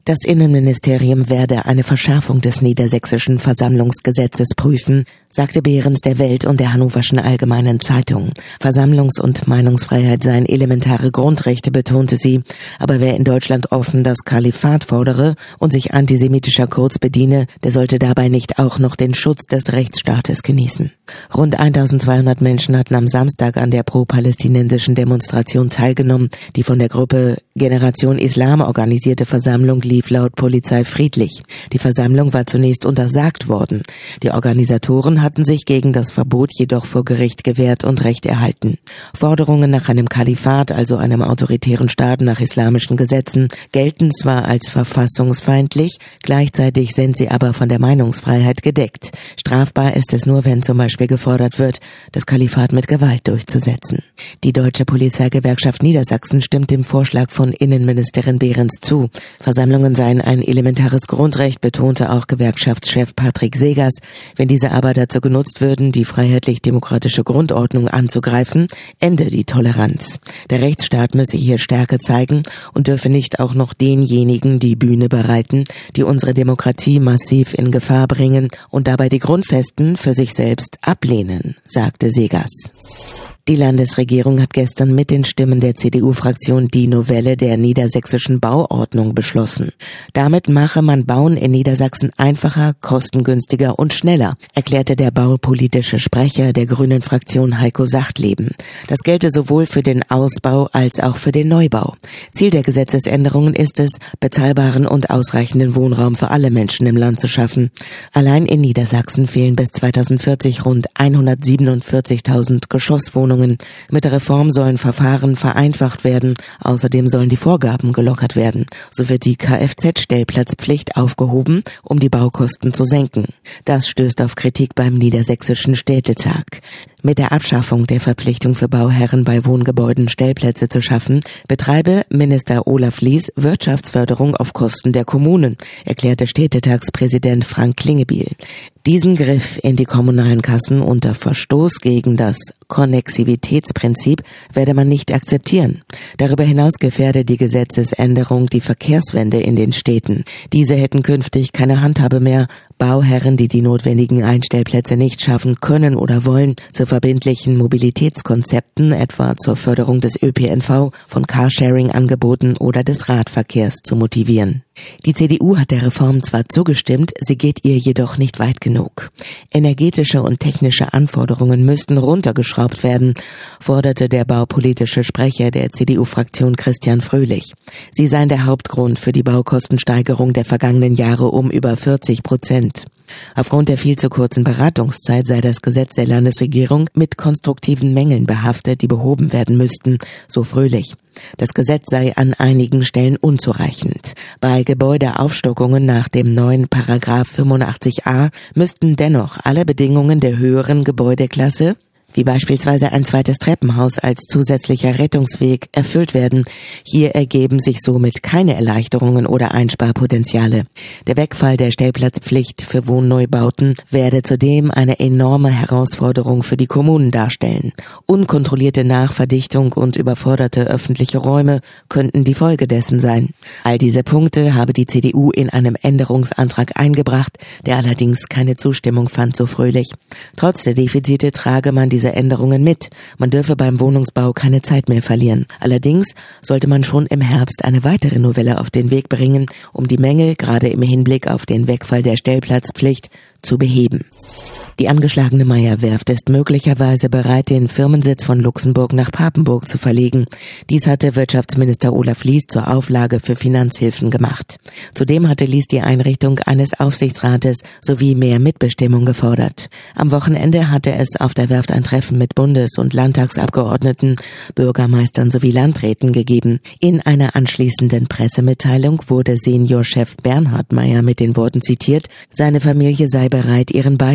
Das Innenministerium werde eine Verschärfung des niedersächsischen Versammlungsgesetzes prüfen, sagte Behrens der Welt und der Hannoverschen Allgemeinen Zeitung. Versammlungs- und Meinungsfreiheit seien elementare Grundrechte, betonte sie, aber wer in Deutschland offen das Kalifat fordere und sich antisemitischer Codes bediene, der sollte dabei nicht auch noch den Schutz des Rechtsstaates genießen. Rund 1200 Menschen hatten am Samstag an der pro-palästinensischen Demonstration teilgenommen. Die von der Gruppe Generation Islam organisierte Versammlung lief laut Polizei friedlich. Die Versammlung war zunächst untersagt worden. Die Organisatoren hatten sich gegen das Verbot jedoch vor Gericht gewehrt und Recht erhalten. Forderungen nach einem Kalifat, also einem autoritären Staat nach islamischen Gesetzen, gelten zwar als verfassungsfeindlich, gleichzeitig sind sie aber von der Meinungsfreiheit gedeckt. Strafbar ist es nur, wenn zum Beispiel gefordert wird, das Kalifat mit Gewalt durchzusetzen. Die Deutsche Polizeigewerkschaft Niedersachsen stimmt dem Vorschlag von Innenministerin Behrens zu. Versammlungen seien ein elementares Grundrecht, betonte auch Gewerkschaftschef Patrick Segers. Wenn diese aber dazu genutzt würden, die freiheitlich-demokratische Grundordnung anzugreifen, ende die Toleranz. Der Rechtsstaat müsse hier Stärke zeigen und dürfe nicht auch noch denjenigen die Bühne bereiten, die unsere Demokratie massiv in Gefahr bringen und dabei die Grundfesten für sich selbst ablehnen, sagte Segers. Die Landesregierung hat gestern mit den Stimmen der CDU-Fraktion die Novelle der niedersächsischen Bauordnung beschlossen. Damit mache man Bauen in Niedersachsen einfacher, kostengünstiger und schneller, erklärte der baupolitische Sprecher der Grünen-Fraktion Heiko Sachtleben. Das gelte sowohl für den Ausbau als auch für den Neubau. Ziel der Gesetzesänderungen ist es, bezahlbaren und ausreichenden Wohnraum für alle Menschen im Land zu schaffen. Allein in Niedersachsen fehlen bis 2040 rund 147.000 Geschosswohnungen. Mit der Reform sollen Verfahren vereinfacht werden, außerdem sollen die Vorgaben gelockert werden. So wird die Kfz-Stellplatzpflicht aufgehoben, um die Baukosten zu senken. Das stößt auf Kritik beim Niedersächsischen Städtetag. Mit der Abschaffung der Verpflichtung für Bauherren bei Wohngebäuden Stellplätze zu schaffen, betreibe Minister Olaf Lies Wirtschaftsförderung auf Kosten der Kommunen, erklärte Städtetagspräsident Frank Klingebiel. Diesen Griff in die kommunalen Kassen unter Verstoß gegen das Konnexivitätsprinzip werde man nicht akzeptieren. Darüber hinaus gefährde die Gesetzesänderung die Verkehrswende in den Städten. Diese hätten künftig keine Handhabe mehr, Bauherren, die die notwendigen Einstellplätze nicht schaffen können oder wollen, zu verbindlichen Mobilitätskonzepten, etwa zur Förderung des ÖPNV, von Carsharing-Angeboten oder des Radverkehrs zu motivieren. Die CDU hat der Reform zwar zugestimmt, sie geht ihr jedoch nicht weit genug. Energetische und technische Anforderungen müssten runtergeschraubt werden, forderte der baupolitische Sprecher der CDU-Fraktion Christian Fröhlich. Sie seien der Hauptgrund für die Baukostensteigerung der vergangenen Jahre um über 40%. Aufgrund der viel zu kurzen Beratungszeit sei das Gesetz der Landesregierung mit konstruktiven Mängeln behaftet, die behoben werden müssten, so Fröhlich. Das Gesetz sei an einigen Stellen unzureichend. Bei Gebäudeaufstockungen nach dem neuen Paragraph 85a müssten dennoch alle Bedingungen der höheren Gebäudeklasse, wie beispielsweise ein zweites Treppenhaus als zusätzlicher Rettungsweg, erfüllt werden. Hier ergeben sich somit keine Erleichterungen oder Einsparpotenziale. Der Wegfall der Stellplatzpflicht für Wohnneubauten werde zudem eine enorme Herausforderung für die Kommunen darstellen. Unkontrollierte Nachverdichtung und überforderte öffentliche Räume könnten die Folge dessen sein. All diese Punkte habe die CDU in einem Änderungsantrag eingebracht, der allerdings keine Zustimmung fand, so Fröhlich. Trotz der Defizite trage man diese Änderungen mit. Man dürfe beim Wohnungsbau keine Zeit mehr verlieren. Allerdings sollte man schon im Herbst eine weitere Novelle auf den Weg bringen, um die Mängel gerade im Hinblick auf den Wegfall der Stellplatzpflicht zu beheben. Die angeschlagene Meyer-Werft ist möglicherweise bereit, den Firmensitz von Luxemburg nach Papenburg zu verlegen. Dies hatte Wirtschaftsminister Olaf Lies zur Auflage für Finanzhilfen gemacht. Zudem hatte Lies die Einrichtung eines Aufsichtsrates sowie mehr Mitbestimmung gefordert. Am Wochenende hatte es auf der Werft ein Treffen mit Bundes- und Landtagsabgeordneten, Bürgermeistern sowie Landräten gegeben. In einer anschließenden Pressemitteilung wurde Seniorchef Bernhard Meyer mit den Worten zitiert, seine Familie sei bereit, ihren Beitrag zu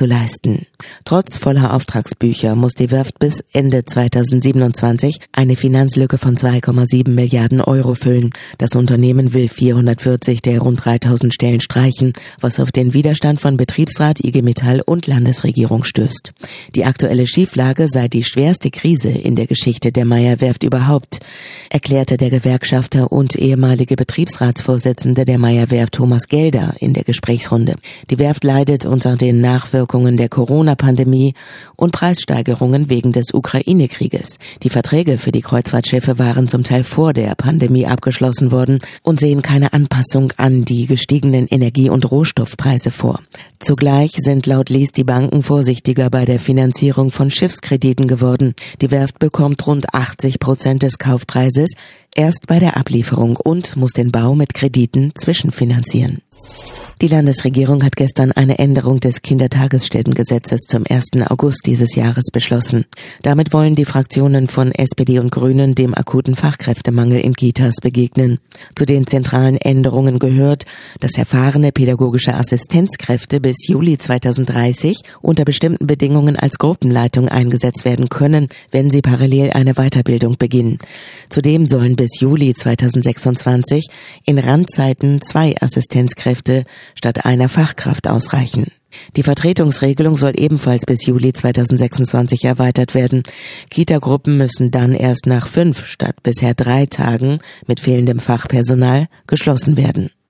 zu leisten. Trotz voller Auftragsbücher muss die Werft bis Ende 2027 eine Finanzlücke von 2,7 Milliarden Euro füllen. Das Unternehmen will 440 der rund 3000 Stellen streichen, was auf den Widerstand von Betriebsrat, IG Metall und Landesregierung stößt. Die aktuelle Schieflage sei die schwerste Krise in der Geschichte der Meyer-Werft überhaupt, erklärte der Gewerkschafter und ehemalige Betriebsratsvorsitzende der Meyer-Werft Thomas Gelder in der Gesprächsrunde. Die Werft leidet unter den Nachwirkungen der Corona-Pandemie und Preissteigerungen wegen des Ukraine-Krieges. Die Verträge für die Kreuzfahrtschiffe waren zum Teil vor der Pandemie abgeschlossen worden und sehen keine Anpassung an die gestiegenen Energie- und Rohstoffpreise vor. Zugleich sind laut Lies die Banken vorsichtiger bei der Finanzierung von Schiffskrediten geworden. Die Werft bekommt rund 80% des Kaufpreises erst bei der Ablieferung und muss den Bau mit Krediten zwischenfinanzieren. Die Landesregierung hat gestern eine Änderung des Kindertagesstättengesetzes zum 1. August dieses Jahres beschlossen. Damit wollen die Fraktionen von SPD und Grünen dem akuten Fachkräftemangel in Kitas begegnen. Zu den zentralen Änderungen gehört, dass erfahrene pädagogische Assistenzkräfte bis Juli 2030 unter bestimmten Bedingungen als Gruppenleitung eingesetzt werden können, wenn sie parallel eine Weiterbildung beginnen. Zudem sollen bis Juli 2026 in Randzeiten 2 Assistenzkräfte statt einer Fachkraft ausreichen. Die Vertretungsregelung soll ebenfalls bis Juli 2026 erweitert werden. Kitagruppen müssen dann erst nach 5 statt bisher 3 Tagen mit fehlendem Fachpersonal geschlossen werden.